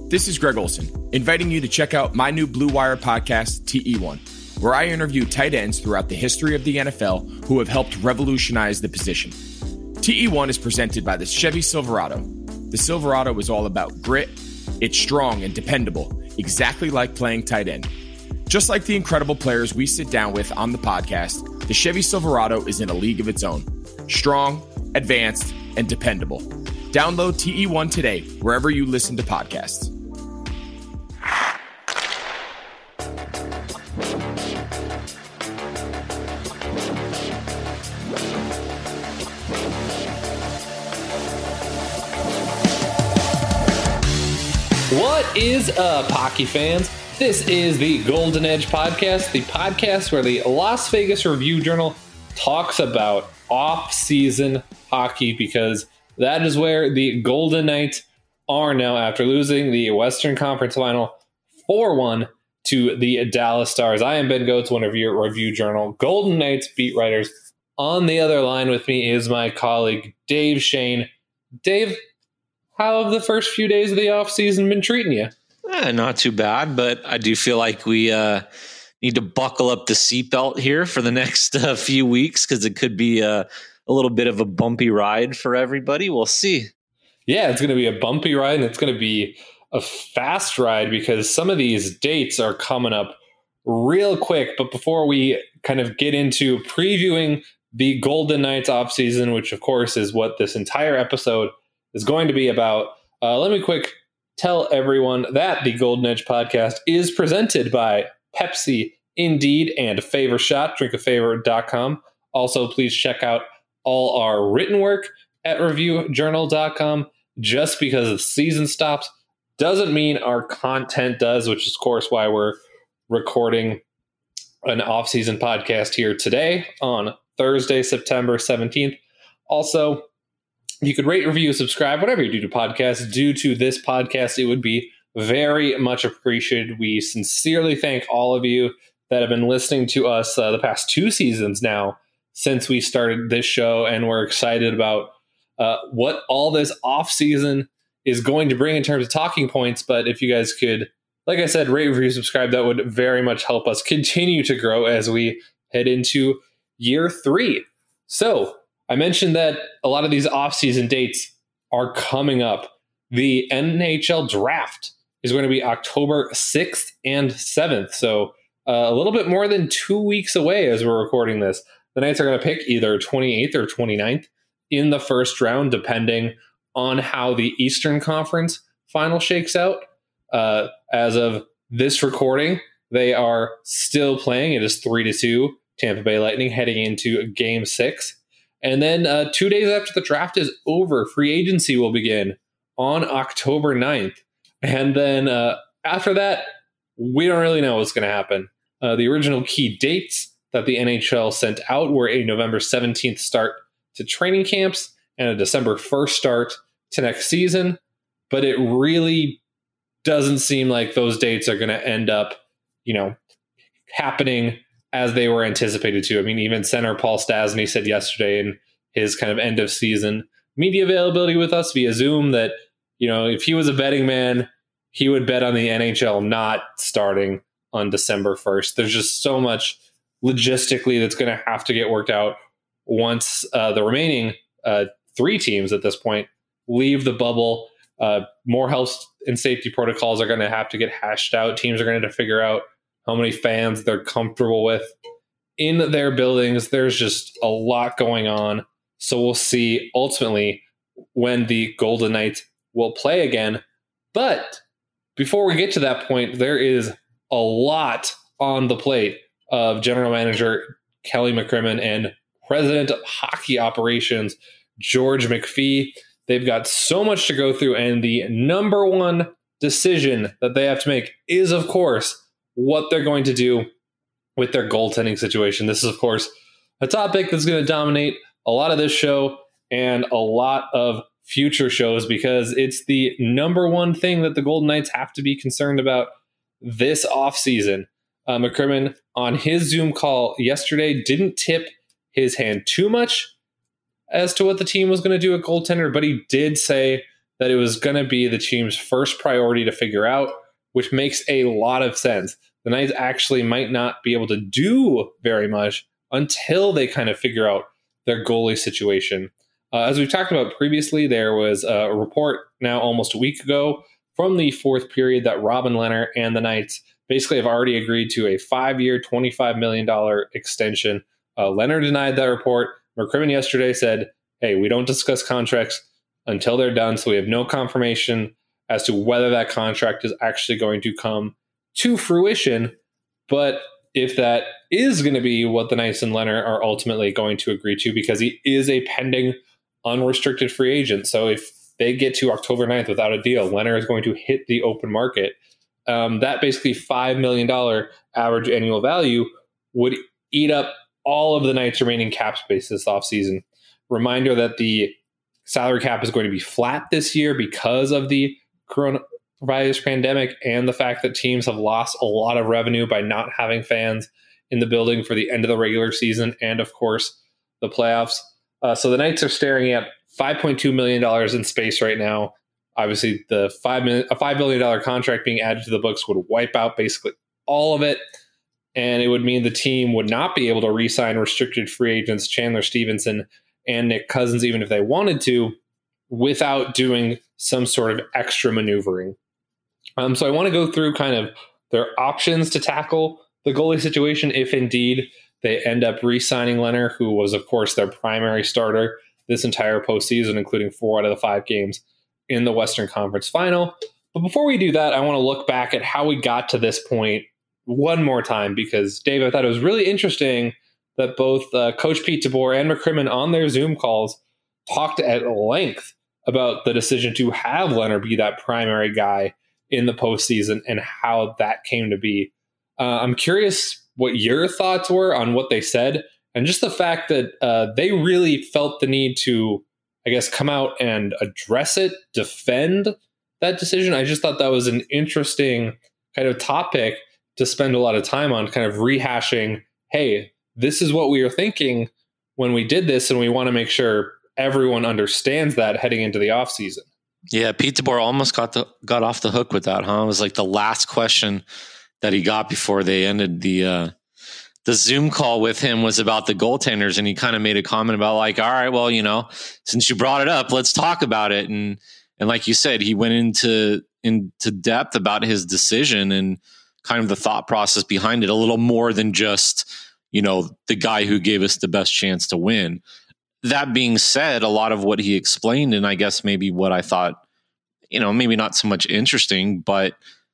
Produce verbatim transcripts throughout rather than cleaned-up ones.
This is Greg Olson, inviting you to check out my new Blue Wire podcast, T E one, where I interview tight ends throughout the history of the N F L who have helped revolutionize the position. T E one is presented by the Chevy Silverado. The Silverado is all about grit. It's strong and dependable, exactly like playing tight end. Just like the incredible players we sit down with on the podcast, the Chevy Silverado is in a league of its own. Strong, advanced, and dependable. Download T E one today, wherever you listen to podcasts. What is up, hockey fans? This is the Golden Edge Podcast, the podcast where the Las Vegas Review-Journal talks about off-season hockey, because that is where the Golden Knights are now after losing the Western Conference Final four one to the Dallas Stars. I am Ben Goetz, one of your Review-Journal Golden Knights beat writers. On the other line with me is my colleague, Dave Shane. Dave, how have the first few days of the offseason been treating you? Eh, not too bad, but I do feel like we uh, need to buckle up the seatbelt here for the next uh, few weeks, because it could be uh, a little bit of a bumpy ride for everybody. We'll see. Yeah, it's going to be a bumpy ride, and it's going to be a fast ride because some of these dates are coming up real quick. But before we kind of get into previewing the Golden Knights offseason, which of course is what this entire episode is going to be about, uh, let me quick tell everyone that the Golden Edge Podcast is presented by Pepsi, Indeed, and Favor Shot, drink a favor dot com. Also, please check out all our written work at review journal dot com. Just because the season stops doesn't mean our content does, which is, of course, why we're recording an off-season podcast here today on Thursday, September seventeenth. Also, you could rate, review, subscribe, whatever you do to podcasts. Due to this podcast, it would be very much appreciated. We sincerely thank all of you that have been listening to us uh, the past two seasons now since we started this show, and we're excited about uh, what all this off-season is going to bring in terms of talking points. But if you guys could, like I said, rate, review, subscribe, that would very much help us continue to grow as we head into year three. So, I mentioned that a lot of these off-season dates are coming up. The N H L draft is going to be October sixth and seventh. So uh, a little bit more than two weeks away as we're recording this. The Knights are going to pick either twenty-eighth or twenty-ninth in the first round, depending on how the Eastern Conference final shakes out. Uh, as of this recording, they are still playing. It is three to two, Tampa Bay Lightning heading into game six. And then uh, two days after the draft is over, free agency will begin on October ninth. And then uh, after that, we don't really know what's going to happen. Uh, the original key dates that the N H L sent out were a November seventeenth start to training camps and a December first start to next season. But it really doesn't seem like those dates are going to end up, you know, happening as they were anticipated to. I mean, even center Paul Stastny said yesterday in his kind of end of season media availability with us via Zoom that, you know, if he was a betting man, he would bet on the N H L not starting on December first. There's just so much logistically that's going to have to get worked out once uh, the remaining uh, three teams at this point leave the bubble. Uh, more health and safety protocols are going to have to get hashed out. Teams are going to have to figure out how many fans they're comfortable with in their buildings. There's just a lot going on. So we'll see ultimately when the Golden Knights will play again. But before we get to that point, there is a lot on the plate of General Manager Kelly McCrimmon and President of Hockey Operations George McPhee. They've got so much to go through, and the number one decision that they have to make is, of course, what they're going to do with their goaltending situation. This is, of course, a topic that's going to dominate a lot of this show and a lot of future shows, because it's the number one thing that the Golden Knights have to be concerned about this offseason. Uh, McCrimmon, on his Zoom call yesterday, didn't tip his hand too much as to what the team was going to do at goaltender, but he did say that it was going to be the team's first priority to figure out, which makes a lot of sense. The Knights actually might not be able to do very much until they kind of figure out their goalie situation. Uh, as we've talked about previously, there was a report now almost a week ago from the fourth period that Robin Lehner and the Knights basically have already agreed to a five-year, twenty-five million dollars extension. Uh, Lehner denied that report. McCrimmon yesterday said, hey, we don't discuss contracts until they're done, so we have no confirmation as to whether that contract is actually going to come to fruition. But if that is going to be what the Knights and Lehner are ultimately going to agree to, because he is a pending unrestricted free agent, so if they get to October ninth without a deal, Lehner is going to hit the open market. Um, that basically five million dollars average annual value would eat up all of the Knights' remaining cap space this offseason. Reminder that the salary cap is going to be flat this year because of the coronavirus pandemic and the fact that teams have lost a lot of revenue by not having fans in the building for the end of the regular season and, of course, the playoffs. Uh, so the Knights are staring at five point two million dollars in space right now. Obviously, the five million, a five million dollars contract being added to the books would wipe out basically all of it. And it would mean the team would not be able to re-sign restricted free agents Chandler Stevenson and Nick Cousins, even if they wanted to, without doing some sort of extra maneuvering. Um, so I want to go through kind of their options to tackle the goalie situation if indeed they end up re-signing Lehner, who was, of course, their primary starter this entire postseason, including four out of the five games in the Western Conference Final. But before we do that, I want to look back at how we got to this point one more time, because, Dave, I thought it was really interesting that both uh, Coach Pete DeBoer and McCrimmon on their Zoom calls talked at length about the decision to have Lehner be that primary guy in the postseason and how that came to be. Uh, I'm curious what your thoughts were on what they said, and just the fact that uh, they really felt the need to, I guess, come out and address it, defend that decision. I just thought that was an interesting kind of topic to spend a lot of time on, kind of rehashing, hey, this is what we were thinking when we did this, and we want to make sure everyone understands that heading into the offseason. Yeah, Pete DeBoer almost got the got off the hook with that, huh? It was like the last question that he got before they ended the uh, the Zoom call with him was about the goaltenders, and he kind of made a comment about like, all right, well, you know, since you brought it up, let's talk about it. And and like you said, he went into into depth about his decision and kind of the thought process behind it, a little more than just, you know, the guy who gave us the best chance to win. That being said, a lot of what he explained, and I guess maybe what I thought, you know, maybe not so much interesting, but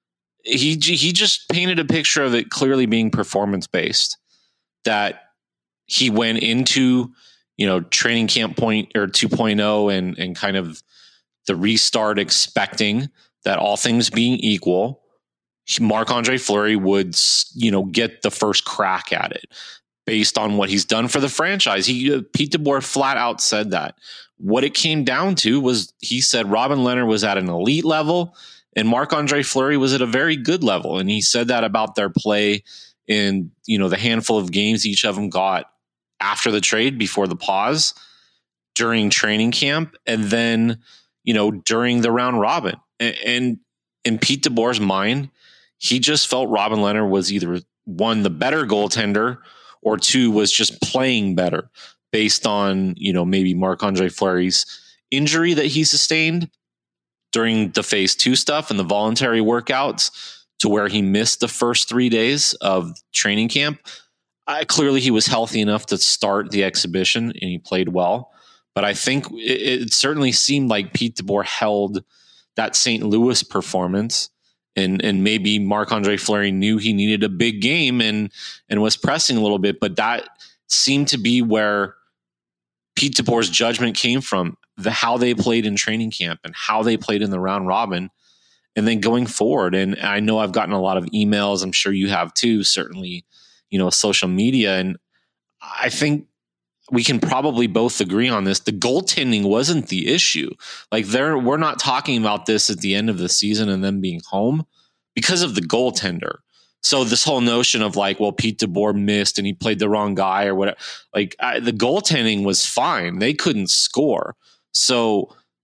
he he just painted a picture of it clearly being performance based. That he went into, you know, training camp point or two point oh and and kind of the restart expecting that all things being equal, Marc-Andre Fleury would, you know, get the first crack at it based on what he's done for the franchise. He, uh, Pete DeBoer flat out said that. What it came down to was he said Robin Lehner was at an elite level and Marc-Andre Fleury was at a very good level. And he said that about their play in, you know, the handful of games each of them got after the trade, before the pause, during training camp, and then, you know, during the round robin. And, and in Pete DeBoer's mind, he just felt Robin Lehner was either, one, the better goaltender, or two, was just playing better based on, you know, maybe Marc-Andre Fleury's injury that he sustained during the phase two stuff and the voluntary workouts, to where he missed the first three days of training camp. I, clearly he was healthy enough to start the exhibition and he played well. But I think it, it certainly seemed like Pete DeBoer held that Saint Louis performance, and and maybe Marc-Andre Fleury knew he needed a big game and and was pressing a little bit, but that seemed to be where Pete DeBoer's judgment came from, the how they played in training camp and how they played in the round robin, and then going forward. And I know I've gotten a lot of emails, I'm sure you have too, certainly, you know, social media, and I think we can probably both agree on this. The goaltending wasn't the issue. Like, there, we're not talking about this at the end of the season and them being home because of the goaltender. So this whole notion of like, well, Pete DeBoer missed and he played the wrong guy or whatever, like I, the goaltending was fine. They couldn't score. So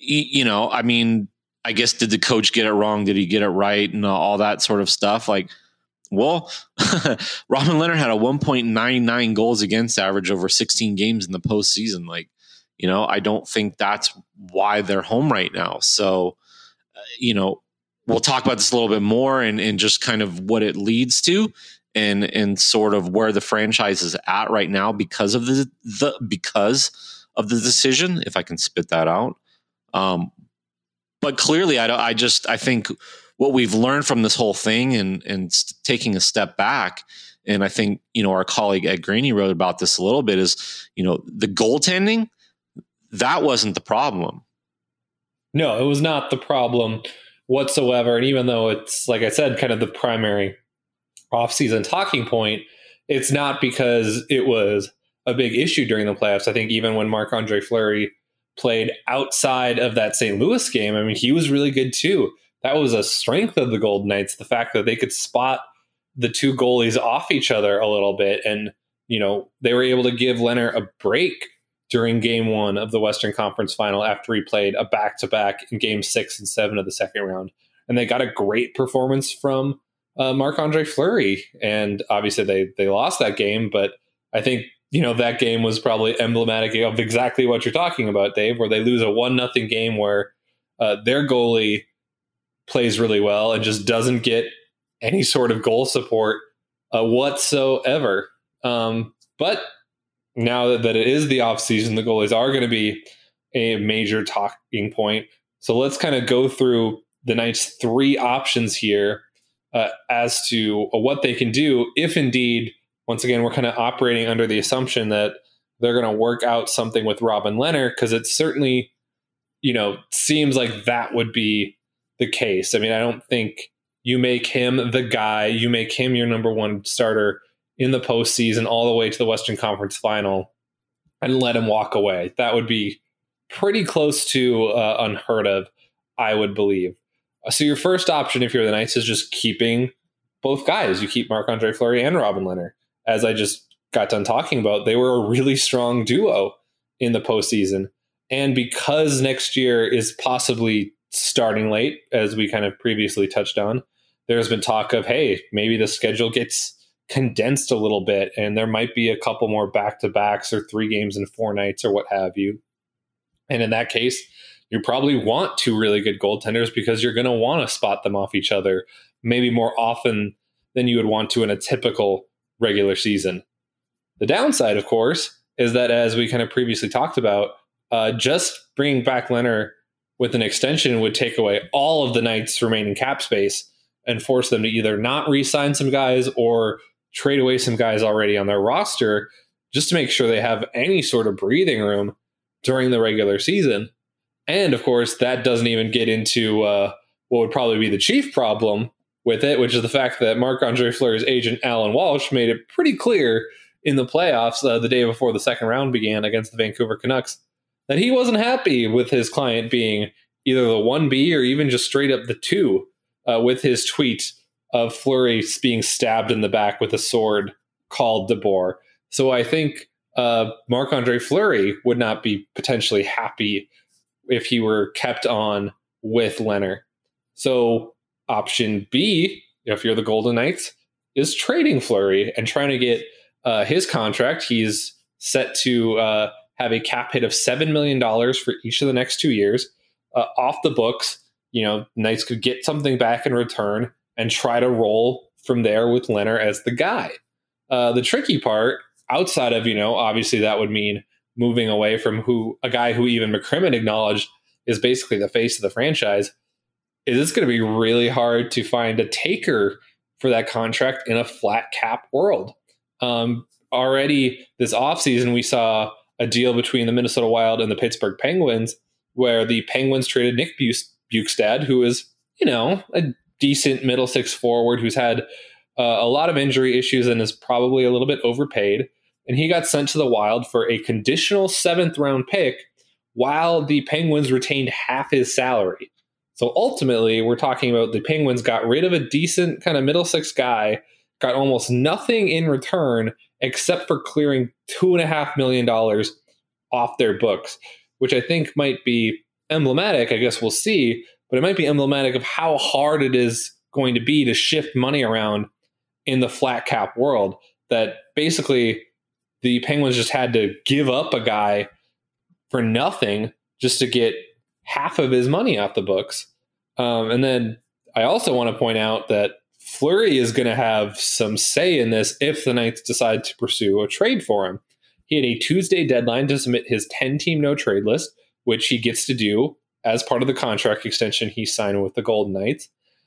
you know, I mean, I guess, did the coach get it wrong? Did he get it right? And all that sort of stuff. Like, well, Robin Lehner had a one point nine nine goals against average over sixteen games in the postseason. Like, you know, I don't think that's why they're home right now. So, uh, you know, we'll talk about this a little bit more and, and just kind of what it leads to and, and sort of where the franchise is at right now because of the, the, because of the decision, if I can spit that out. Um, but clearly I don't, I just, I think what we've learned from this whole thing and, and taking a step back. And I think, you know, our colleague Ed Graney wrote about this a little bit is, you know, the goaltending, that wasn't the problem. No, it was not the problem whatsoever. And even though it's, like I said, kind of the primary offseason talking point, it's not because it was a big issue during the playoffs. I think even when Marc-Andre Fleury played outside of that Saint Louis game, I mean, he was really good too. That was a strength of the Golden Knights, the fact that they could spot the two goalies off each other a little bit. And, you know, they were able to give Lehner a break during game one of the Western Conference Final after he played a back-to-back in game six and seven of the second round. And they got a great performance from uh, Marc-Andre Fleury. And obviously they, they lost that game, but I think, you know, that game was probably emblematic of exactly what you're talking about, Dave, where they lose a one nothing game where uh, their goalie plays really well and just doesn't get any sort of goal support uh, whatsoever. Um, but now that, that it is the offseason, the goalies are going to be a major talking point. So let's kind of go through the Knights' three options here uh, as to uh, what they can do if indeed, once again, we're kind of operating under the assumption that they're going to work out something with Robin Lehner, because it certainly, you know, seems like that would be the case. I mean, I don't think you make him the guy, you make him your number one starter in the postseason all the way to the Western Conference Final and let him walk away. That would be pretty close to uh, unheard of, I would believe. So your first option, if you're the Knights, is just keeping both guys. You keep Marc-Andre Fleury and Robin Lehner. As I just got done talking about, they were a really strong duo in the postseason. And because next year is possibly starting late, as we kind of previously touched on, there's been talk of, hey, maybe the schedule gets condensed a little bit and there might be a couple more back-to-backs or three games in four nights or what have you. And in that case, you probably want two really good goaltenders because you're going to want to spot them off each other maybe more often than you would want to in a typical regular season. The downside, of course, is that as we kind of previously talked about, uh, just bringing back Lehner with an extension would take away all of the Knights' remaining cap space and force them to either not re-sign some guys or trade away some guys already on their roster just to make sure they have any sort of breathing room during the regular season. And of course, that doesn't even get into uh, what would probably be the chief problem with it, which is the fact that Marc-Andre Fleury's agent, Alan Walsh, made it pretty clear in the playoffs uh, the day before the second round began against the Vancouver Canucks that he wasn't happy with his client being either the one B or even just straight up the two uh, with his tweet of Fleury being stabbed in the back with a sword called DeBoer. So I think uh, Marc-Andre Fleury would not be potentially happy if he were kept on with Lehner. So option B, if you're the Golden Knights, is trading Fleury and trying to get uh, his contract. He's set to uh, have a cap hit of seven million dollars for each of the next two years uh, off the books. You know, Knights could get something back in return and try to roll from there with Lehner as the guy. Uh, the tricky part, outside of, you know, obviously that would mean moving away from who a guy who even McCrimmon acknowledged is basically the face of the franchise, is it's going to be really hard to find a taker for that contract in a flat cap world. Um, already this offseason, we saw a deal between the Minnesota Wild and the Pittsburgh Penguins where the Penguins traded Nick Bjugstad, who is, you know, a decent middle six forward who's had uh, a lot of injury issues and is probably a little bit overpaid. And he got sent to the Wild for a conditional seventh round pick while the Penguins retained half his salary. So ultimately, we're talking about the Penguins got rid of a decent kind of middle six guy, got almost nothing in return except for clearing two and a half million dollars off their books, which I think might be emblematic, I guess we'll see, but it might be emblematic of how hard it is going to be to shift money around in the flat cap world, that basically the Penguins just had to give up a guy for nothing just to get half of his money off the books. Um, and then I also want to point out that Fleury is going to have some say in this if the Knights decide to pursue a trade for him. He had a Tuesday deadline to submit his ten-team no-trade list, which he gets to do as part of the contract extension he signed with the Golden Knights.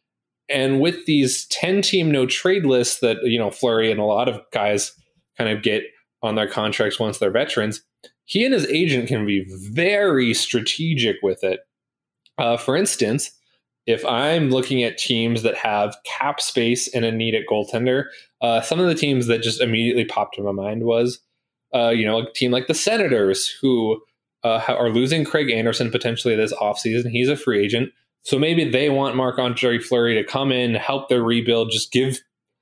And with these ten-team no-trade lists that, you know, Fleury and a lot of guys kind of get on their contracts once they're veterans, he and his agent can be very strategic with it. Uh, for instance, if I'm looking at teams that have cap space and a need at goaltender, uh, some of the teams that just immediately popped in my mind was, uh, you know, a team like the Senators, who uh, are losing Craig Anderson potentially this offseason. He's a free agent. So maybe they want Marc-Andre Fleury to come in, help their rebuild, just give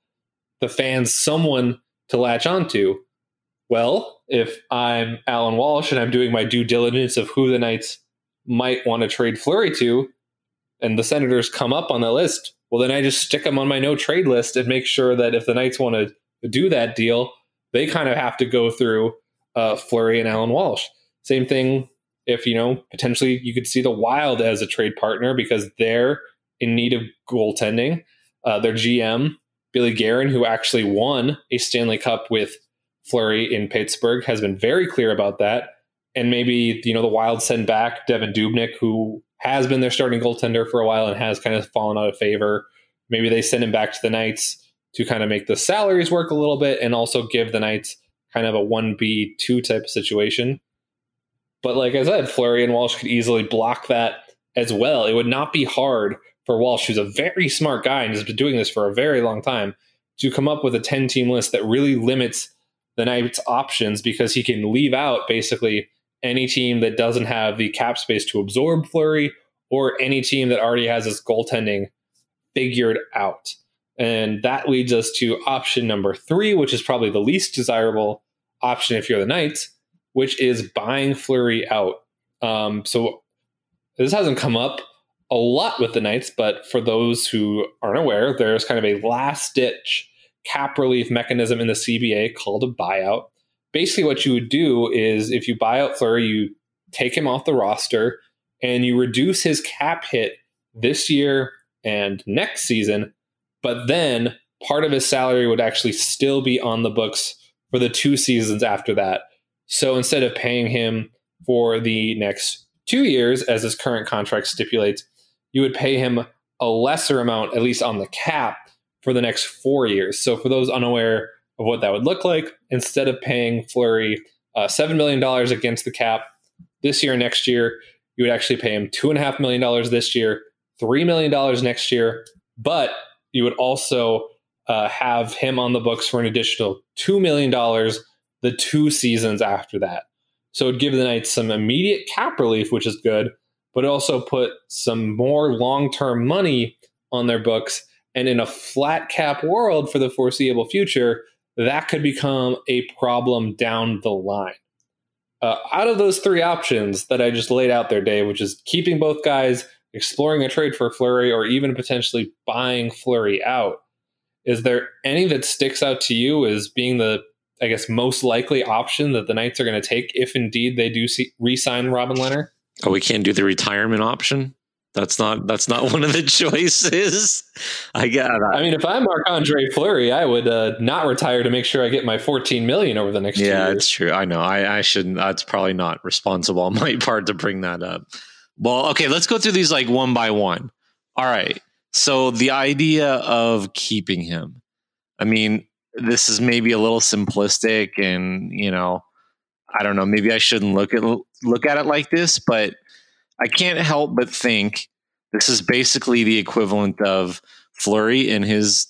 the fans someone to latch onto. Well, if I'm Alan Walsh and I'm doing my due diligence of who the Knights might want to trade Fleury to, and the Senators come up on the list, well, then I just stick them on my no trade list and make sure that if the Knights want to do that deal, they kind of have to go through uh, Fleury and Alan Walsh. Same thing if, you know, potentially you could see the Wild as a trade partner because they're in need of goaltending. Uh, their G M, Billy Guerin, who actually won a Stanley Cup with Fleury in Pittsburgh, has been very clear about that. And maybe, you know, the Wild send back Devin Dubnyk, who has been their starting goaltender for a while and has kind of fallen out of favor. Maybe they send him back to the Knights to kind of make the salaries work a little bit and also give the Knights kind of a one B two type of situation. But like I said, Fleury and Walsh could easily block that as well. It would not be hard for Walsh, who's a very smart guy and has been doing this for a very long time, to come up with a ten-team list that really limits the Knights' options, because he can leave out basically any team that doesn't have the cap space to absorb Fleury or any team that already has its goaltending figured out. And that leads us to option number three, which is probably the least desirable option if you're the Knights, which is buying Fleury out. Um, so this hasn't come up a lot with the Knights, but for those who aren't aware, there's kind of a last-ditch cap relief mechanism in the C B A called a buyout. Basically what you would do is if you buy out Fleury, you take him off the roster and you reduce his cap hit this year and next season, but then part of his salary would actually still be on the books for the two seasons after that. So instead of paying him for the next two years, as his current contract stipulates, you would pay him a lesser amount, at least on the cap, for the next four years. So for those unaware of what that would look like, instead of paying Fleury uh, seven million dollars against the cap this year and next year, you would actually pay him two point five million dollars this year, three million dollars next year, but you would also uh, have him on the books for an additional two million dollars the two seasons after that. So it would give the Knights some immediate cap relief, which is good, but also put some more long-term money on their books. And in a flat cap world for the foreseeable future, that could become a problem down the line. Uh, out of those three options that I just laid out there, Dave, which is keeping both guys, exploring a trade for Fleury, or even potentially buying Fleury out, is there any that sticks out to you as being the, I guess, most likely option that the Knights are going to take if indeed they do see, re-sign Robin Lehner? Oh, we can't do the retirement option? That's not that's not one of the choices. I got. I mean, if I'm Marc-Andre Fleury, I would uh, not retire to make sure I get my fourteen million over the next yeah, two years. Yeah, it's true. I know. I, I shouldn't. That's probably not responsible on my part to bring that up. Well, okay, let's go through these like one by one. All right. So the idea of keeping him. I mean, this is maybe a little simplistic, and you know, I don't know. Maybe I shouldn't look at look at it like this, but I can't help but think this is basically the equivalent of Fleury in his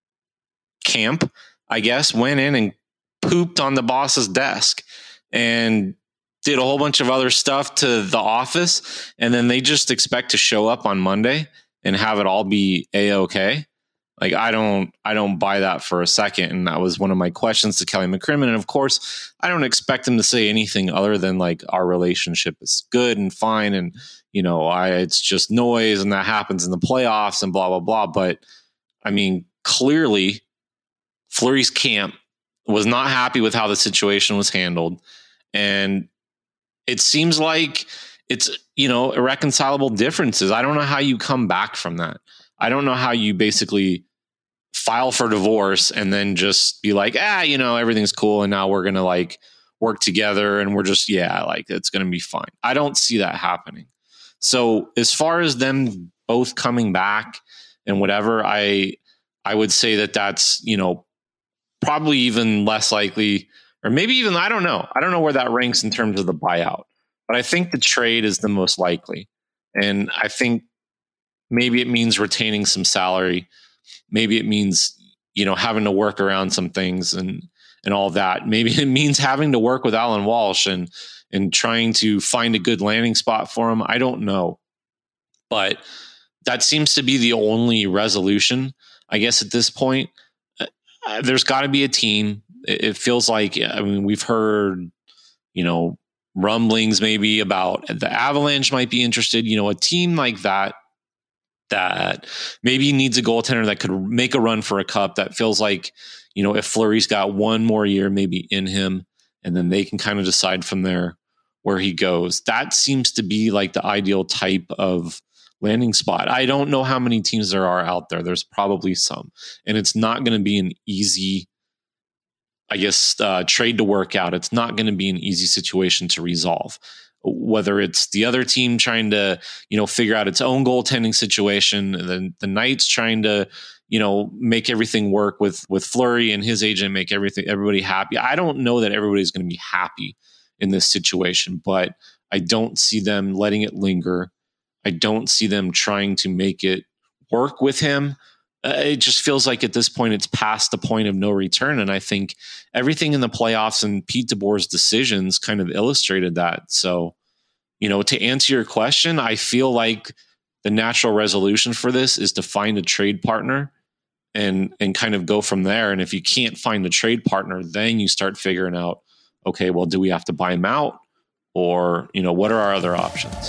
camp, I guess, went in and pooped on the boss's desk and did a whole bunch of other stuff to the office. And then they just expect to show up on Monday and have it all be A-okay. Like, I don't, I don't buy that for a second. And that was one of my questions to Kelly McCrimmon. And of course, I don't expect him to say anything other than like, our relationship is good and fine. And, you know, I, it's just noise and that happens in the playoffs and blah, blah, blah. But I mean, clearly Fleury's camp was not happy with how the situation was handled. And it seems like it's, you know, irreconcilable differences. I don't know how you come back from that. I don't know how you basically file for divorce and then just be like, ah, you know, everything's cool. And now we're going to like work together and we're just, yeah, like it's going to be fine. I don't see that happening. So as far as them both coming back and whatever, I, I would say that that's, you know, probably even less likely, or maybe even, I don't know. I don't know where that ranks in terms of the buyout, but I think the trade is the most likely. And I think maybe it means retaining some salary. Maybe it means, you know, having to work around some things and, and all that. Maybe it means having to work with Alan Walsh and, and trying to find a good landing spot for him. I don't know, but that seems to be the only resolution, I guess, at this point. Uh, there's got to be a team. It, it feels like, I mean, we've heard, you know, rumblings maybe about the Avalanche might be interested, you know, a team like that, that maybe needs a goaltender that could make a run for a cup. That feels like, you know, if Fleury's got one more year maybe in him, and then they can kind of decide from there where he goes. That seems to be like the ideal type of landing spot. I don't know how many teams there are out there. There's probably some, and it's not going to be an easy, I guess, uh, trade to work out. It's not going to be an easy situation to resolve. Whether it's the other team trying to, you know, figure out its own goaltending situation, and then the Knights trying to, you know, make everything work with with Fleury and his agent, make everything everybody happy. I don't know that everybody's going to be happy in this situation, but I don't see them letting it linger. I don't see them trying to make it work with him. Uh, it just feels like at this point it's past the point of no return. And I think everything in the playoffs and Pete DeBoer's decisions kind of illustrated that. So, you know, to answer your question, I feel like the natural resolution for this is to find a trade partner and and kind of go from there. And if you can't find a trade partner, then you start figuring out, okay, well, do we have to buy him out? Or, you know, what are our other options?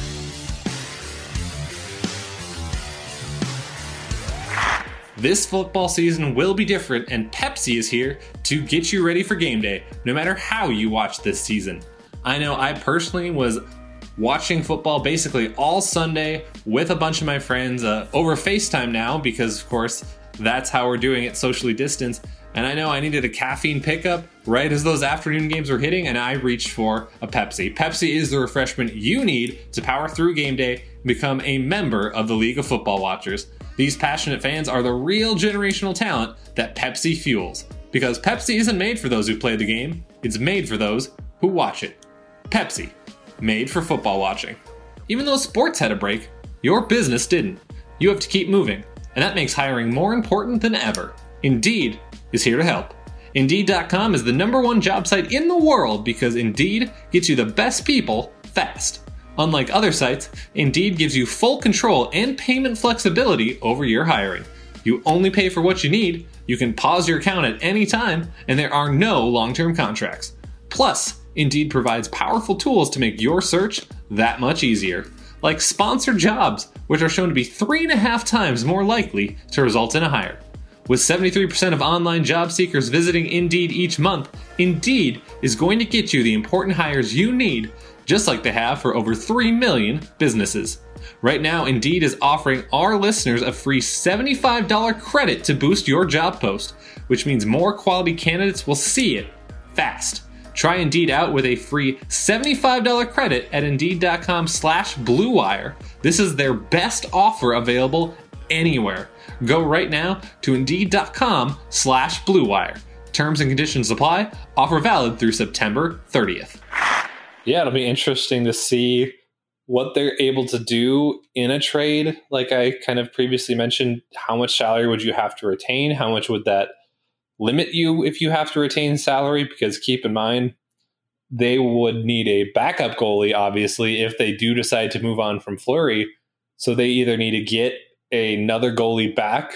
This football season will be different, and Pepsi is here to get you ready for game day, no matter how you watch this season. I know I personally was watching football basically all Sunday with a bunch of my friends uh, over FaceTime now, because of course that's how we're doing it, socially distanced. And I know I needed a caffeine pickup right as those afternoon games were hitting, and I reached for a Pepsi. Pepsi is the refreshment you need to power through game day and become a member of the League of Football Watchers. These passionate fans are the real generational talent that Pepsi fuels. Because Pepsi isn't made for those who play the game, it's made for those who watch it. Pepsi, made for football watching. Even though sports had a break, your business didn't. You have to keep moving, and that makes hiring more important than ever. Indeed is here to help. Indeed dot com is the number one job site in the world because Indeed gets you the best people fast. Unlike other sites, Indeed gives you full control and payment flexibility over your hiring. You only pay for what you need, you can pause your account at any time, and there are no long-term contracts. Plus, Indeed provides powerful tools to make your search that much easier, like sponsored jobs, which are shown to be three and a half times more likely to result in a hire. With seventy-three percent of online job seekers visiting Indeed each month, Indeed is going to get you the important hires you need, just like they have for over three million businesses. Right now, Indeed is offering our listeners a free seventy-five dollars credit to boost your job post, which means more quality candidates will see it fast. Try Indeed out with a free seventy-five dollars credit at Indeed.com slash Blue Wire. This is their best offer available anywhere. Go right now to Indeed.com slash Blue Wire. Terms and conditions apply. Offer valid through September thirtieth. Yeah, it'll be interesting to see what they're able to do in a trade. Like I kind of previously mentioned, how much salary would you have to retain? How much would that limit you if you have to retain salary? Because keep in mind, they would need a backup goalie, obviously, if they do decide to move on from Fleury. So they either need to get another goalie back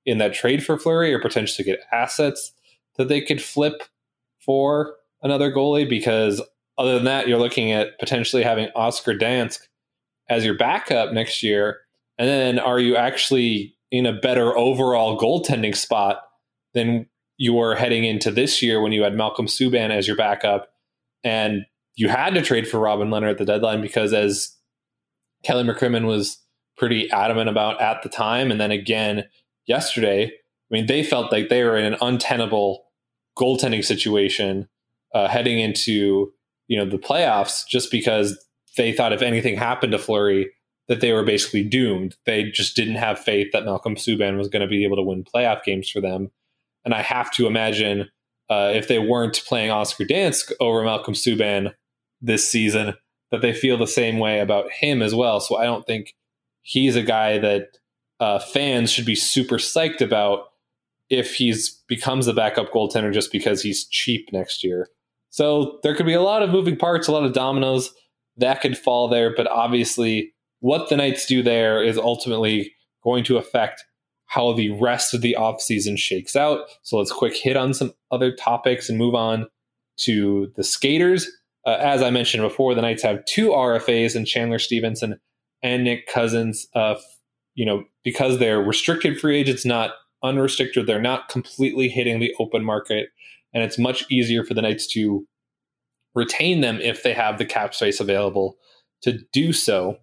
in that trade for Fleury or potentially get assets that they could flip for another goalie? Because other than that, you're looking at potentially having Oscar Dansk as your backup next year. And then are you actually in a better overall goaltending spot than you were heading into this year when you had Malcolm Subban as your backup and you had to trade for Robin Lehner at the deadline? Because as Kelly McCrimmon was pretty adamant about at the time, and then again yesterday, I mean, they felt like they were in an untenable goaltending situation uh, heading into, you know, the playoffs, just because they thought if anything happened to Fleury, that they were basically doomed. They just didn't have faith that Malcolm Subban was going to be able to win playoff games for them. And I have to imagine uh, if they weren't playing Oscar Dansk over Malcolm Subban this season, that they feel the same way about him as well. So I don't think he's a guy that uh, fans should be super psyched about if he's becomes the backup goaltender just because he's cheap next year. So there could be a lot of moving parts, a lot of dominoes that could fall there. But obviously what the Knights do there is ultimately going to affect how the rest of the offseason shakes out. So let's quick hit on some other topics and move on to the skaters. Uh, as I mentioned before, the Knights have two R F As in Chandler Stevenson and Nick Cousins. Uh, you know, because they're restricted free agents, not unrestricted, they're not completely hitting the open market. And it's much easier for the Knights to retain them if they have the cap space available to do so.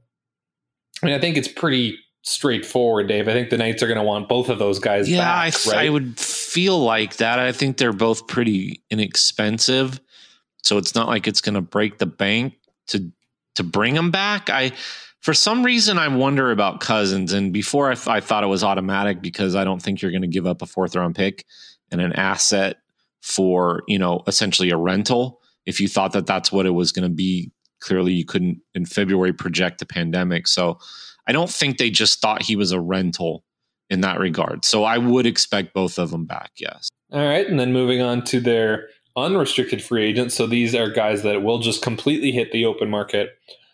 I mean, I think it's pretty straightforward, Dave. I think the Knights are going to want both of those guys yeah, back. I, th- right? I would feel like that. I think they're both pretty inexpensive, so it's not like it's going to break the bank to to bring them back. I, for some reason, I wonder about Cousins. And before I, th- I thought it was automatic because I don't think you're going to give up a fourth round pick and an asset for, you know, essentially a rental. If you thought that that's what it was going to be, clearly you couldn't in February project the pandemic. So I don't think they just thought he was a rental in that regard. So I would expect both of them back. Yes. All right. And then moving on to their unrestricted free agents. So these are guys that will just completely hit the open market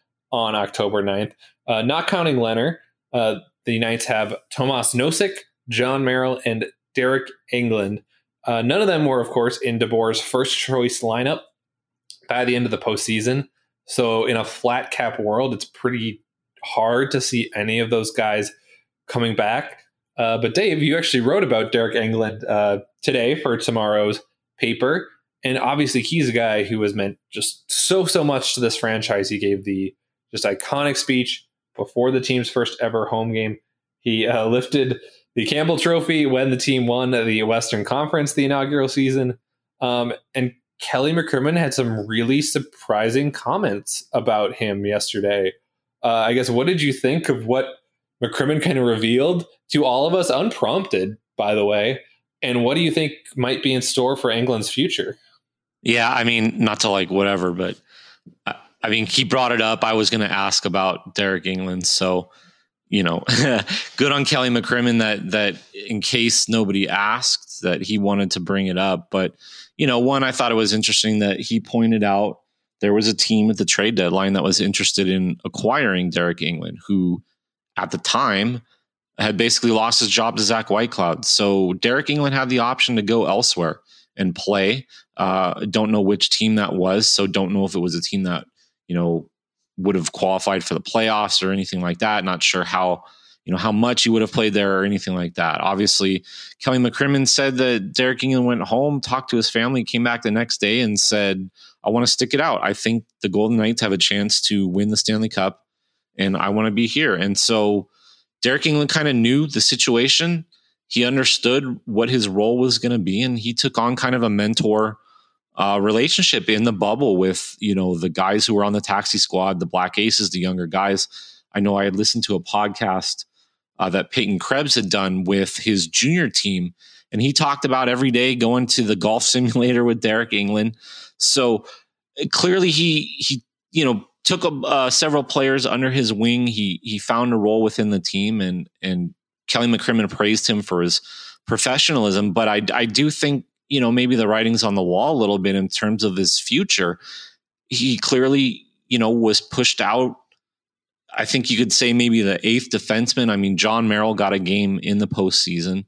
on October ninth. Uh, not counting Lehner, uh, the Knights have Tomas Nosek, John Merrill, and Derek Englund. Uh, none of them were, of course, in DeBoer's first choice lineup by the end of the postseason. So in a flat cap world, it's pretty hard to see any of those guys coming back. Uh, but Dave, you actually wrote about Derek Englund uh, today for tomorrow's paper. And obviously he's a guy who has meant just so, so much to this franchise. He gave the just iconic speech before the team's first ever home game. He uh, lifted the Campbell Trophy when the team won the Western Conference the inaugural season. Um, and Kelly McCrimmon had some really surprising comments about him yesterday. Uh, I guess, what did you think of what McCrimmon kind of revealed to all of us, unprompted, by the way? And what do you think might be in store for Englund's future? Yeah, I mean, not to like whatever, but I, I mean, he brought it up. I was going to ask about Derek Englund. So, you know, good on Kelly McCrimmon that, that in case nobody asked, that he wanted to bring it up. But, you know, one, I thought it was interesting that he pointed out there was a team at the trade deadline that was interested in acquiring Derek Englund, who at the time had basically lost his job to Zach Whitecloud. So Derek Englund had the option to go elsewhere and play. Uh, don't know which team that was. So don't know if it was a team that, you know, would have qualified for the playoffs or anything like that. Not sure how, you know, how much he would have played there or anything like that. Obviously, Kelly McCrimmon said that Derek Englund went home, talked to his family, came back the next day and said, I want to stick it out. I think the Golden Knights have a chance to win the Stanley Cup and I want to be here. And so Derek Englund kind of knew the situation. He understood what his role was going to be, and he took on kind of a mentor uh, relationship in the bubble with, you know, the guys who were on the taxi squad, the Black Aces, the younger guys. I know I had listened to a podcast uh, that Peyton Krebs had done with his junior team, and he talked about every day going to the golf simulator with Derek Englund. So clearly he, he, you know, took a, uh, several players under his wing. He, he found a role within the team, and, and Kelly McCrimmon praised him for his professionalism. But I, I do think, you know, maybe the writing's on the wall a little bit in terms of his future. He clearly, you know, was pushed out. I think you could say maybe the eighth defenseman. I mean, John Merrill got a game in the postseason.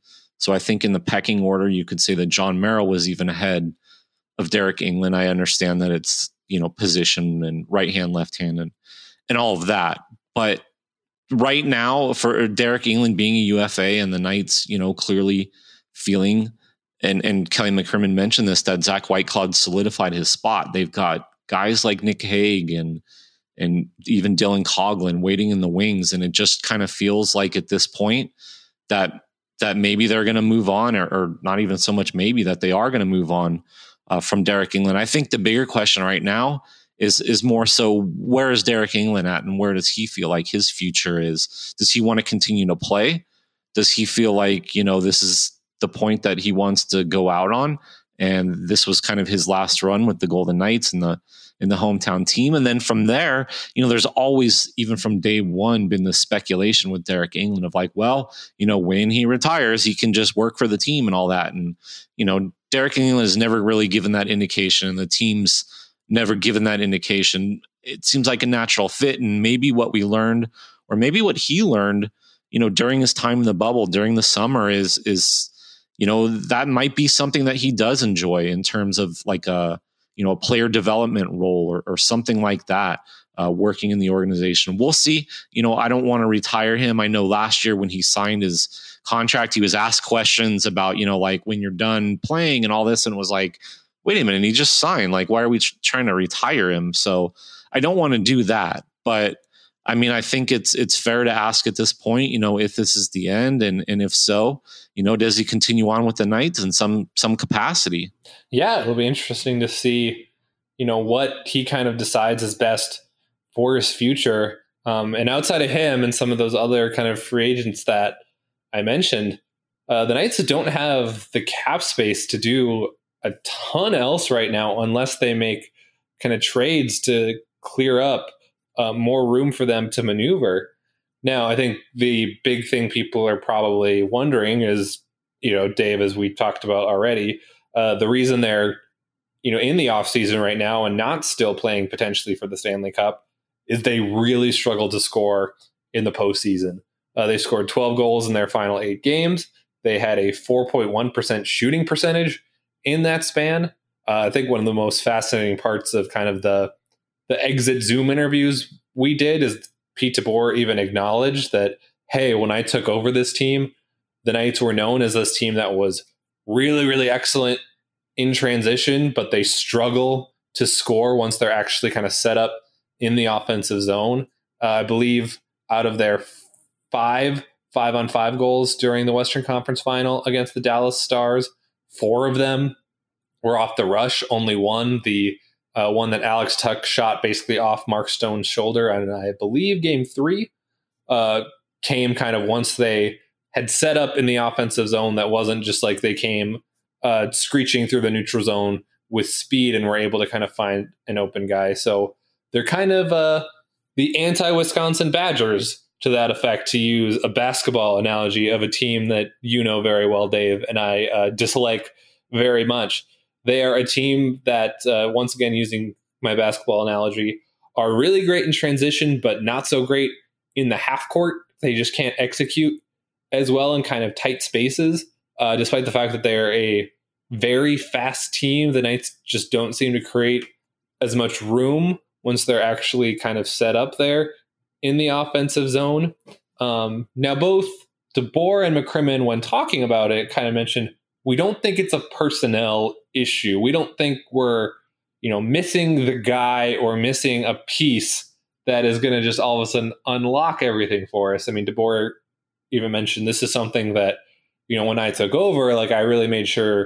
So I think in the pecking order, you could say that John Merrill was even ahead of Derek England. I understand that it's, you know, position and right hand, left hand, and and all of that. But right now, for Derek England being a U F A and the Knights, you know, clearly feeling, and and Kelly McCrimmon mentioned this, that Zach Whitecloud solidified his spot. They've got guys like Nick Hague and and even Dylan Coughlin waiting in the wings, and it just kind of feels like at this point that that maybe they're going to move on, or, or not even so much maybe that they are going to move on uh, from Derek England. I think the bigger question right now is is more so, where is Derek England at, and where does he feel like his future is? Does he want to continue to play? Does he feel like, you know, this is the point that he wants to go out on, and this was kind of his last run with the Golden Knights and the in the hometown team? And then from there, you know, there's always, even from day one, been the speculation with Derek England of like, well, you know, when he retires, he can just work for the team and all that. And, you know, Derek England has never really given that indication, and the team's never given that indication. It seems like a natural fit, and maybe what we learned, or maybe what he learned, you know, during his time in the bubble, during the summer, is, is, you know, that might be something that he does enjoy in terms of like a, you know, a player development role, or, or something like that, uh, working in the organization. We'll see. You know, I don't want to retire him. I know last year when he signed his contract, he was asked questions about, you know, like, when you're done playing and all this, and was like, wait a minute, he just signed. Like, why are we tr- trying to retire him? So I don't want to do that. But I mean, I think it's it's fair to ask at this point, you know, if this is the end, and and if so, you know, does he continue on with the Knights in some some capacity? Yeah, it'll be interesting to see, you know, what he kind of decides is best for his future. Um, and outside of him and some of those other kind of free agents that I mentioned, uh, the Knights don't have the cap space to do a ton else right now, unless they make kind of trades to clear up uh, more room for them to maneuver. Now, I think the big thing people are probably wondering is, you know, Dave, as we talked about already, uh, the reason they're, you know, in the offseason right now and not still playing potentially for the Stanley Cup is they really struggled to score in the postseason. Uh, they scored twelve goals in their final eight games. They had a four point one percent shooting percentage in that span. Uh, I think one of the most fascinating parts of kind of the the exit Zoom interviews we did is Pete DeBoer even acknowledged that, hey, when I took over this team, the Knights were known as this team that was really, really excellent in transition, but they struggle to score once they're actually kind of set up in the offensive zone. Uh, I believe out of their five five on five goals during the Western Conference Final against the Dallas Stars, four of them were off the rush. Only one, the uh, one that Alex Tuch shot basically off Mark Stone's shoulder, and I believe game three uh, came kind of once they had set up in the offensive zone. That wasn't just like they came uh, screeching through the neutral zone with speed and were able to kind of find an open guy. So they're kind of uh, the anti-Wisconsin Badgers, to that effect, to use a basketball analogy of a team that you know very well, Dave, and I uh, dislike very much. They are a team that, uh, once again, using my basketball analogy, are really great in transition, but not so great in the half court. They just can't execute as well in kind of tight spaces, uh, despite the fact that they're a very fast team. The Knights just don't seem to create as much room once they're actually kind of set up there in the offensive zone. Um, now, both DeBoer and McCrimmon, when talking about it, kind of mentioned, we don't think it's a personnel issue. We don't think we're, you know, missing the guy or missing a piece that is going to just all of a sudden unlock everything for us. I mean, DeBoer even mentioned this is something that, you know, when I took over, like I really made sure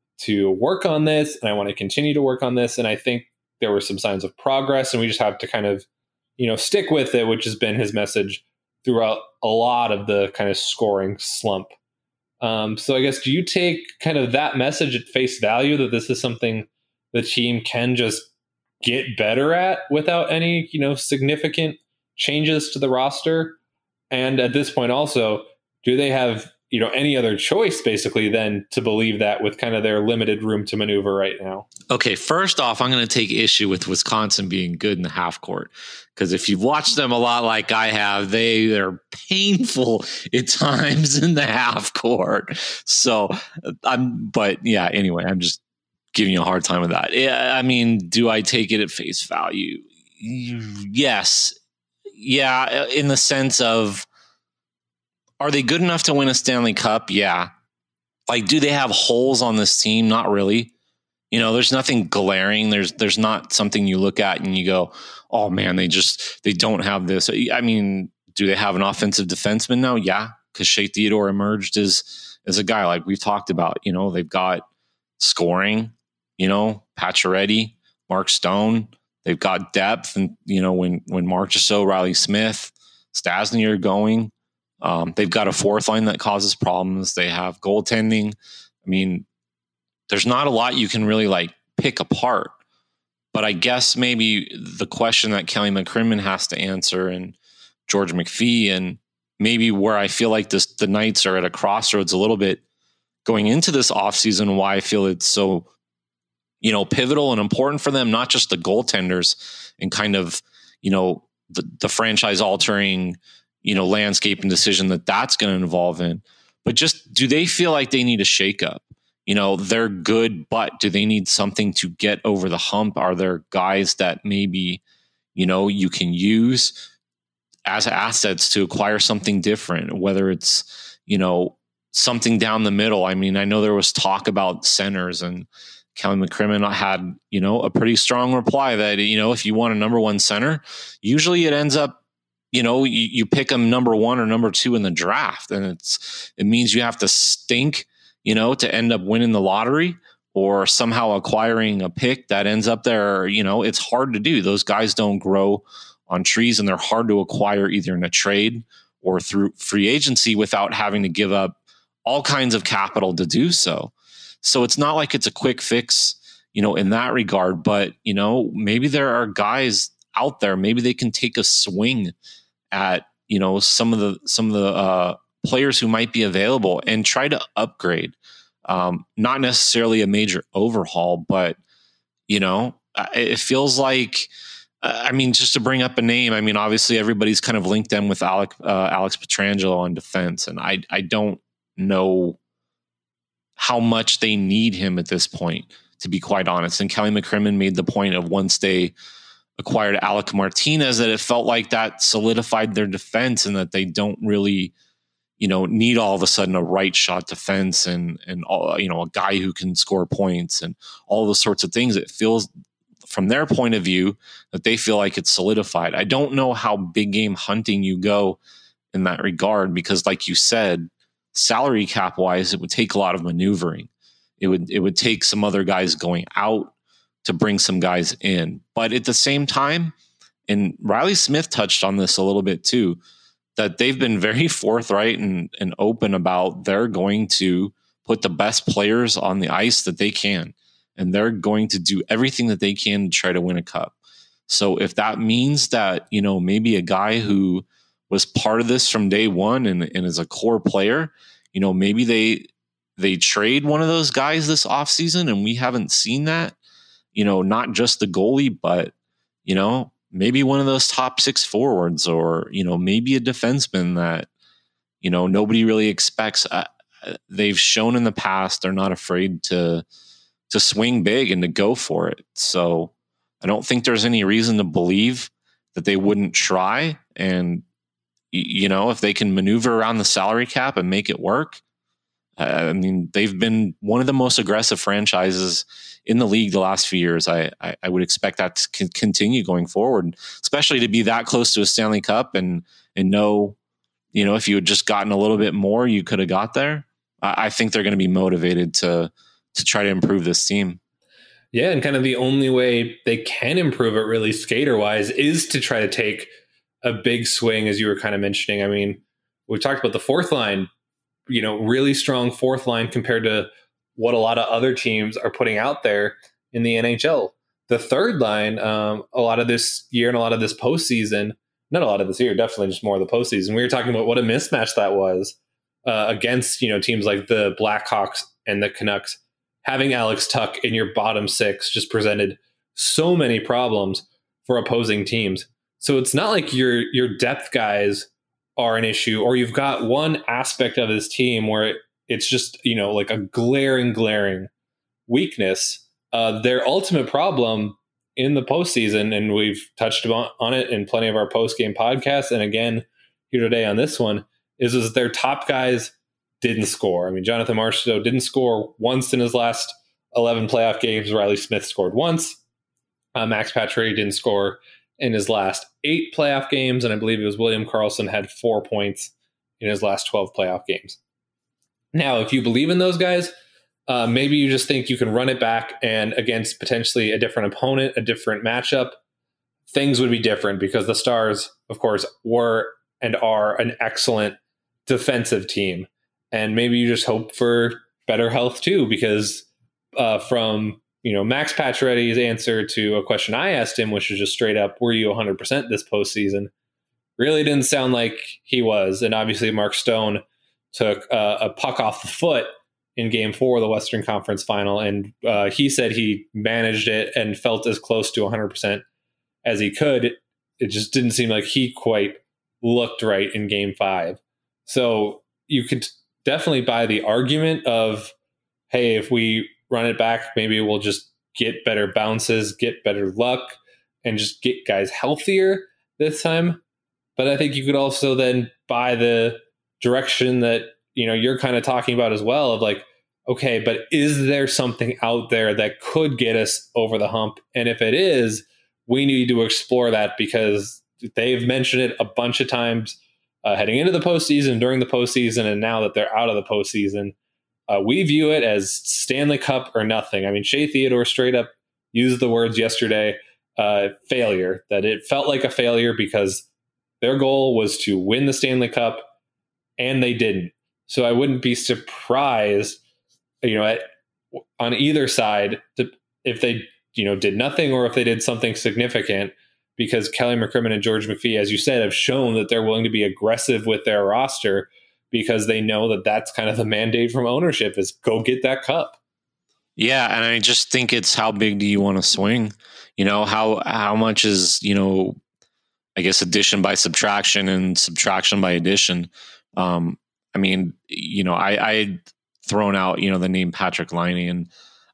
to work on this, and I want to continue to work on this. And I think there were some signs of progress, and we just have to kind of, you know, stick with it, which has been his message throughout a lot of the kind of scoring slump. Um, so I guess, do you take kind of that message at face value, that this is something the team can just get better at without any, you know, significant changes to the roster? And at this point also, do they have you know, any other choice basically than to believe that with kind of their limited room to maneuver right now. Okay, first off, I'm going to take issue with Wisconsin being good in the half court, because if you've watched them a lot like I have, they are painful at times in the half court. So I'm, but yeah, anyway, I'm just giving you a hard time with that. Yeah, I mean, do I take it at face value? Yes. Yeah, in the sense of, are they good enough to win a Stanley Cup? Yeah. Like, do they have holes on this team? Not really. You know, there's nothing glaring. There's there's not something you look at and you go, oh man, they just they don't have this. I mean, do they have an offensive defenseman now? Yeah, because Shea Theodore emerged as as a guy like we've talked about. You know, they've got scoring. You know, Pacioretty, Mark Stone. They've got depth, and you know when when Marchessault, Riley Smith, Stastny are going. Um, they've got a fourth line that causes problems. They have goaltending. I mean, there's not a lot you can really like pick apart. But I guess maybe the question that Kelly McCrimmon has to answer, and George McPhee, and maybe where I feel like this the Knights are at a crossroads a little bit going into this offseason, why I feel it's so, you know, pivotal and important for them, not just the goaltenders and kind of, you know, the, the franchise altering, you know, landscape and decision that that's going to involve in, but just, do they feel like they need a shakeup? You know, they're good, but do they need something to get over the hump? Are there guys that maybe, you know, you can use as assets to acquire something different, whether it's, you know, something down the middle? I mean, I know there was talk about centers, and Kelly McCrimmon had, you know, a pretty strong reply that, you know, if you want a number one center, usually it ends up, you know, you, you pick them number one or number two in the draft, and it's, it means you have to stink, you know, to end up winning the lottery or somehow acquiring a pick that ends up there. You know, it's hard to do. Those guys don't grow on trees, and they're hard to acquire either in a trade or through free agency without having to give up all kinds of capital to do so. So it's not like it's a quick fix, you know, in that regard, but, you know, maybe there are guys out there, maybe they can take a swing at, you know, some of the, some of the uh, players who might be available and try to upgrade. Um, not necessarily a major overhaul, but, you know, it feels like, uh, I mean, just to bring up a name, I mean, obviously everybody's kind of linked them with Alec, uh, Alex Pietrangelo on defense. And I, I don't know how much they need him at this point, to be quite honest. And Kelly McCrimmon made the point of, once they acquired Alec Martinez, that it felt like that solidified their defense, and that they don't really, you know, need all of a sudden a right shot defense and, and all, you know, a guy who can score points and all those sorts of things. It feels from their point of view that they feel like it's solidified. I don't know how big game hunting you go in that regard, because like you said, salary cap wise, it would take a lot of maneuvering. It would, it would take some other guys going out to bring some guys in. But at the same time, and Riley Smith touched on this a little bit too, that they've been very forthright and, and open about they're going to put the best players on the ice that they can. And they're going to do everything that they can to try to win a cup. So if that means that, you know, maybe a guy who was part of this from day one and, and is a core player, you know, maybe they they trade one of those guys this offseason, and we haven't seen that, you know, not just the goalie, but, you know, maybe one of those top six forwards, or, you know, maybe a defenseman that, you know, nobody really expects. Uh, they've shown in the past they're not afraid to to swing big and to go for it. So I don't think there's any reason to believe that they wouldn't try. And, you know, if they can maneuver around the salary cap and make it work, uh, I mean, they've been one of the most aggressive franchises in the league the last few years. I, I, I would expect that to c- continue going forward, especially to be that close to a Stanley Cup and, and know, you know, if you had just gotten a little bit more, you could have got there. I, I think they're going to be motivated to, to try to improve this team. Yeah. And kind of the only way they can improve it really skater wise is to try to take a big swing, as you were kind of mentioning. I mean, we talked about the fourth line, you know, really strong fourth line compared to what a lot of other teams are putting out there in the N H L. The third line, um, a lot of this year and a lot of this postseason, not a lot of this year, definitely just more of the postseason. We were talking about what a mismatch that was uh, against, you know, teams like the Blackhawks and the Canucks, having Alex Tuch in your bottom six just presented so many problems for opposing teams. So it's not like your your depth guys are an issue, or you've got one aspect of this team where it's just, you know, like a glaring, glaring weakness. Uh, their ultimate problem in the postseason, and we've touched on, on it in plenty of our post-game podcasts, and again here today on this one, is, is their top guys didn't score. I mean, Jonathan Marchessault didn't score once in his last eleven playoff games. Riley Smith scored once. Uh, Max Pacioretty didn't score in his last eight playoff games, and I believe it was William Karlsson had four points in his last twelve playoff games. Now, if you believe in those guys, uh, maybe you just think you can run it back, and against potentially a different opponent, a different matchup, things would be different, because the Stars, of course, were and are an excellent defensive team. And maybe you just hope for better health too, because uh, from you know Max Pacioretty's answer to a question I asked him, which was just straight up, were you one hundred percent this postseason? Really didn't sound like he was. And obviously Mark Stone took uh, a puck off the foot in game four of the Western Conference Final. And uh, he said he managed it and felt as close to one hundred percent as he could. It just didn't seem like he quite looked right in game five. So you could definitely buy the argument of, hey, if we run it back, maybe we'll just get better bounces, get better luck, and just get guys healthier this time. But I think you could also then buy the direction that, you know, you're kind of talking about as well, of like, okay, but is there something out there that could get us over the hump? And if it is, we need to explore that, because they've mentioned it a bunch of times uh, heading into the postseason, during the postseason, and now that they're out of the postseason. Uh, we view it as Stanley Cup or nothing. I mean, Shea Theodore straight up used the words yesterday, uh, failure, that it felt like a failure because their goal was to win the Stanley Cup and they didn't. So I wouldn't be surprised, you know, at, on either side to, if they, you know, did nothing or if they did something significant, because Kelly McCrimmon and George McPhee, as you said, have shown that they're willing to be aggressive with their roster, because they know that that's kind of the mandate from ownership, is go get that cup. Yeah. And I just think it's, how big do you want to swing? You know, how, how much is, you know, I guess addition by subtraction and subtraction by addition. Um, I mean, you know, I, I thrown out, you know, the name Patrick Laine, and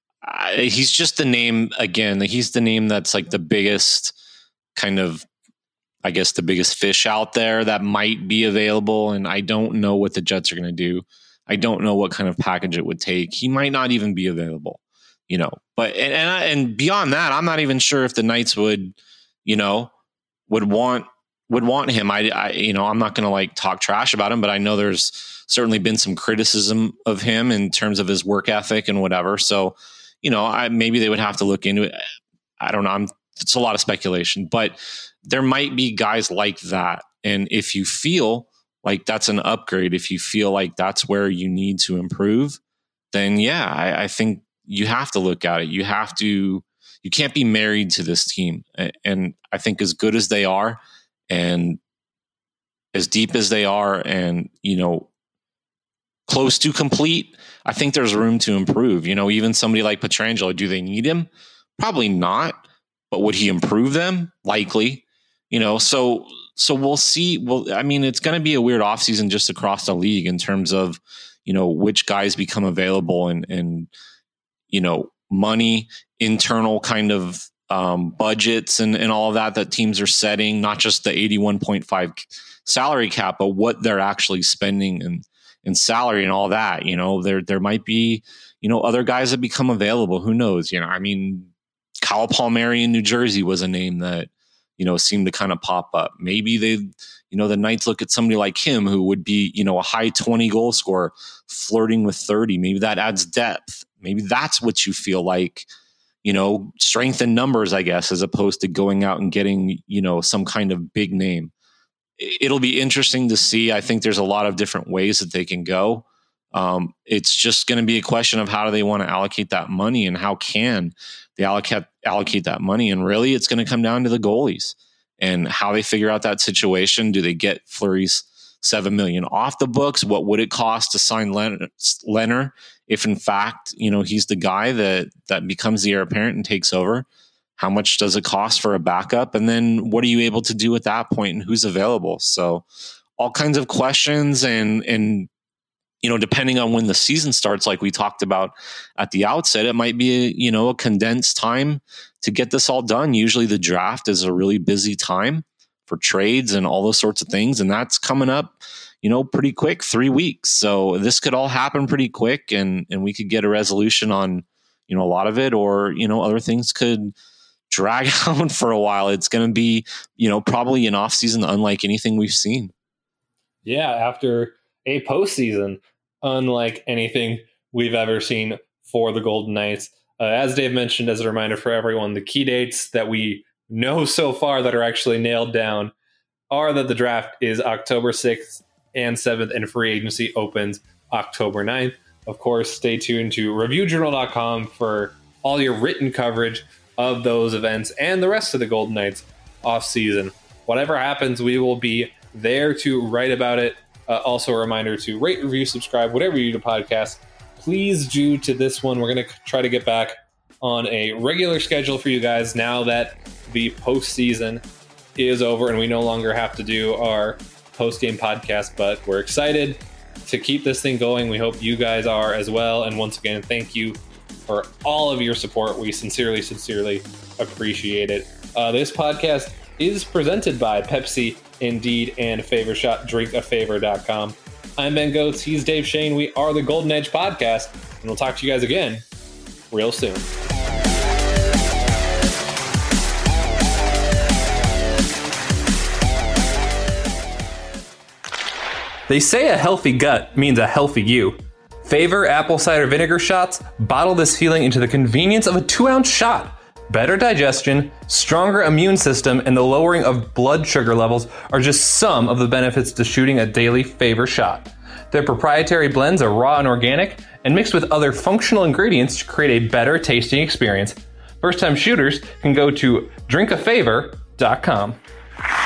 I, he's just the name again, he's the name that's like the biggest kind of, I guess, the biggest fish out there that might be available. And I don't know what the Jets are going to do. I don't know what kind of package it would take. He might not even be available, you know, but, and, and, and beyond that, I'm not even sure if the Knights would, you know, would want, would want him. I, I you know, I'm not going to like talk trash about him, but I know there's certainly been some criticism of him in terms of his work ethic and whatever. So, you know, I, maybe they would have to look into it. I don't know. I'm, it's a lot of speculation, but there might be guys like that. And if you feel like that's an upgrade, if you feel like that's where you need to improve, then yeah, I, I think you have to look at it. You have to, you can't be married to this team. And I think as good as they are and as deep as they are and, you know, close to complete, I think there's room to improve. You know, even somebody like Pietrangelo, do they need him? Probably not. But would he improve them? Likely, you know, so, so we'll see. Well, I mean, it's going to be a weird offseason just across the league in terms of, you know, which guys become available and, and, you know, money, internal kind of um, budgets and, and all of that, that teams are setting, not just the eighty-one point five salary cap, but what they're actually spending and, and salary and all that. You know, there, there might be, you know, other guys that become available. Who knows? You know, I mean, Kyle Palmieri in New Jersey was a name that, you know, seemed to kind of pop up. Maybe they, you know, the Knights look at somebody like him who would be, you know, a high twenty goal scorer flirting with thirty. Maybe that adds depth. Maybe that's what you feel like, you know, strength in numbers, I guess, as opposed to going out and getting, you know, some kind of big name. It'll be interesting to see. I think there's a lot of different ways that they can go. Um, it's just going to be a question of how do they want to allocate that money and how can they allocate allocate that money. And really, it's going to come down to the goalies and how they figure out that situation. Do they get Fleury's seven million off the books? What would it cost to sign Len- Leonard if in fact, you know, he's the guy that, that becomes the heir apparent and takes over? How much does it cost for a backup? And then what are you able to do at that point, and who's available? So all kinds of questions, and, and, you know, depending on when the season starts, like we talked about at the outset, it might be, a, you know, a condensed time to get this all done. Usually the draft is a really busy time for trades and all those sorts of things. And that's coming up, you know, pretty quick, three weeks. So this could all happen pretty quick, and, and we could get a resolution on, you know, a lot of it, or, you know, other things could drag out for a while. It's going to be, you know, probably an off season unlike anything we've seen. Yeah. After a postseason unlike anything we've ever seen for the Golden Knights. Uh, as Dave mentioned, as a reminder for everyone, the key dates that we know so far that are actually nailed down are that the draft is October sixth and seventh, and free agency opens October ninth. Of course, stay tuned to review journal dot com for all your written coverage of those events and the rest of the Golden Knights off season. Whatever happens, we will be there to write about it. Uh, also a reminder to rate, review, subscribe, whatever you do to podcasts. Please do to this one. We're going to try to get back on a regular schedule for you guys now that the postseason is over and we no longer have to do our post-game podcast, but we're excited to keep this thing going. We hope you guys are as well. And once again, thank you for all of your support. We sincerely, sincerely appreciate it. Uh, this podcast is presented by Pepsi, Indeed, and Favor Shot, drink a favor dot com. I'm Ben Goetz. He's Dave Shane. We are the Golden Edge Podcast, and we'll talk to you guys again real soon. They say a healthy gut means a healthy you. Favor apple cider vinegar shots bottle this feeling into the convenience of a two-ounce shot. Better digestion, stronger immune system, and the lowering of blood sugar levels are just some of the benefits to shooting a daily Favor shot. Their proprietary blends are raw and organic and mixed with other functional ingredients to create a better tasting experience. First-time shooters can go to drink a favor dot com.